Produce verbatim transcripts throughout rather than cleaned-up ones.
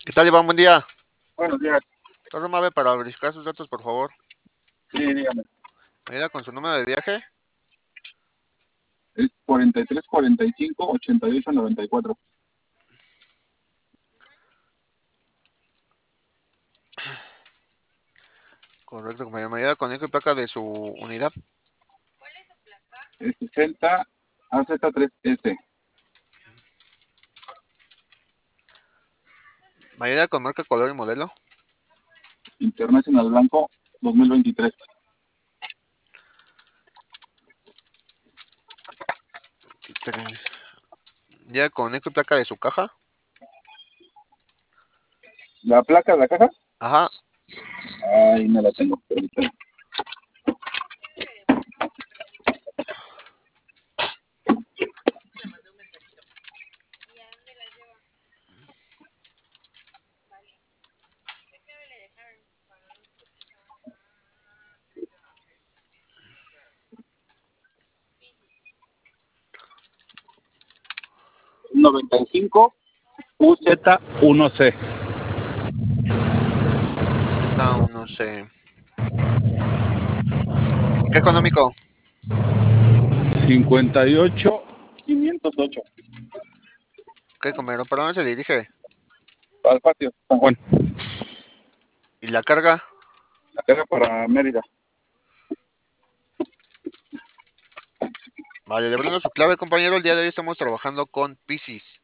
¿Qué tal, Iván? Buen día. Buenos días. Torre Mave para verificar sus datos, por favor. Sí, dígame. Me ayuda con su número de viaje. Es cuarenta y tres, cuarenta y cinco, ochenta y ocho, noventa y cuatro. Correcto, compañero. Me ayuda con el y placa de su unidad. Es sesenta A Z tres S. Me ayuda con marca, color y modelo. Internacional Blanco dos mil veintitrés. Ya con eco y placa de su caja. La placa de la caja. Ajá. Ay, no la tengo. Ahorita. noventa y cinco U Z uno C. Z uno C. ¿Qué económico? cincuenta y ocho quinientos ocho. ¿Qué, compañero? ¿Para dónde se dirige? Al patio, San Juan. ¿Y la carga? La caja para Mérida. Vale, le brindo su clave, compañero. El día de hoy estamos trabajando con Piscis.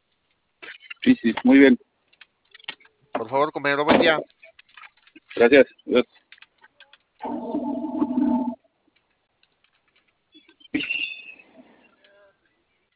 Sí, sí, muy bien. Por favor, compañero, buen día. Gracias. Adiós.